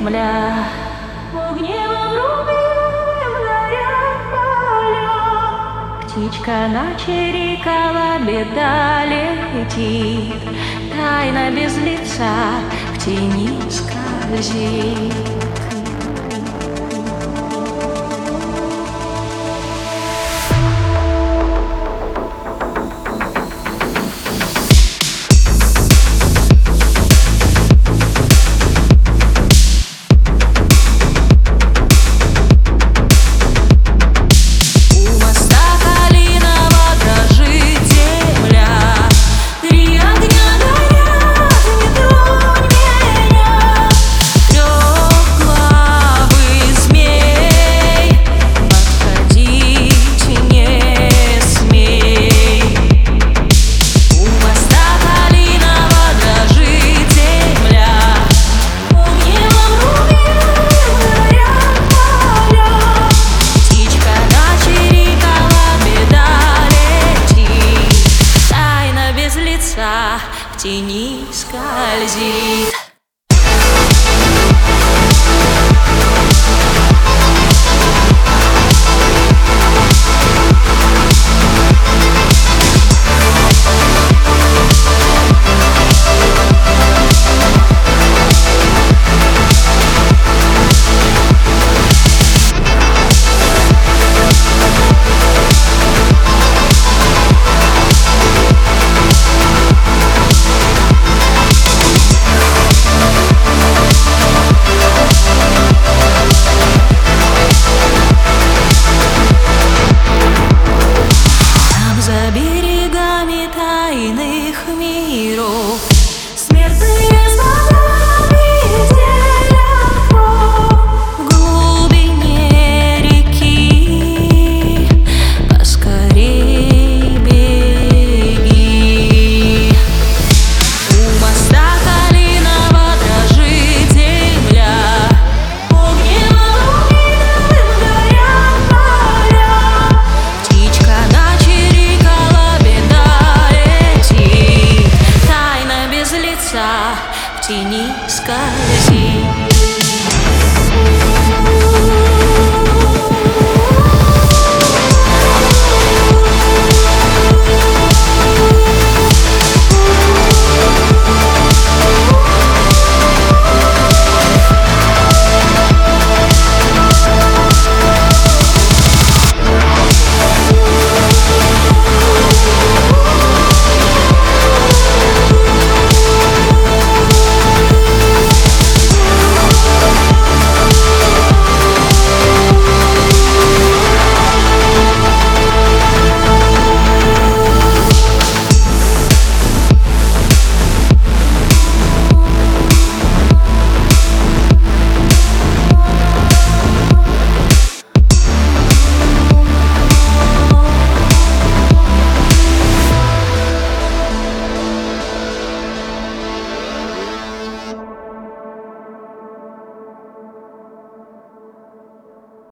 земля. Огневом рубиновым горят поля. Птичка начерикала, беда летит, тайна без лица в тени скользит. В тени скользит. Тайных миров смертные слова делят в глубине реки. Поскорей беги. У моста калиного дрожит земля. Огневом рубиновым горят поля. Птичка начерикала, в тени скользит.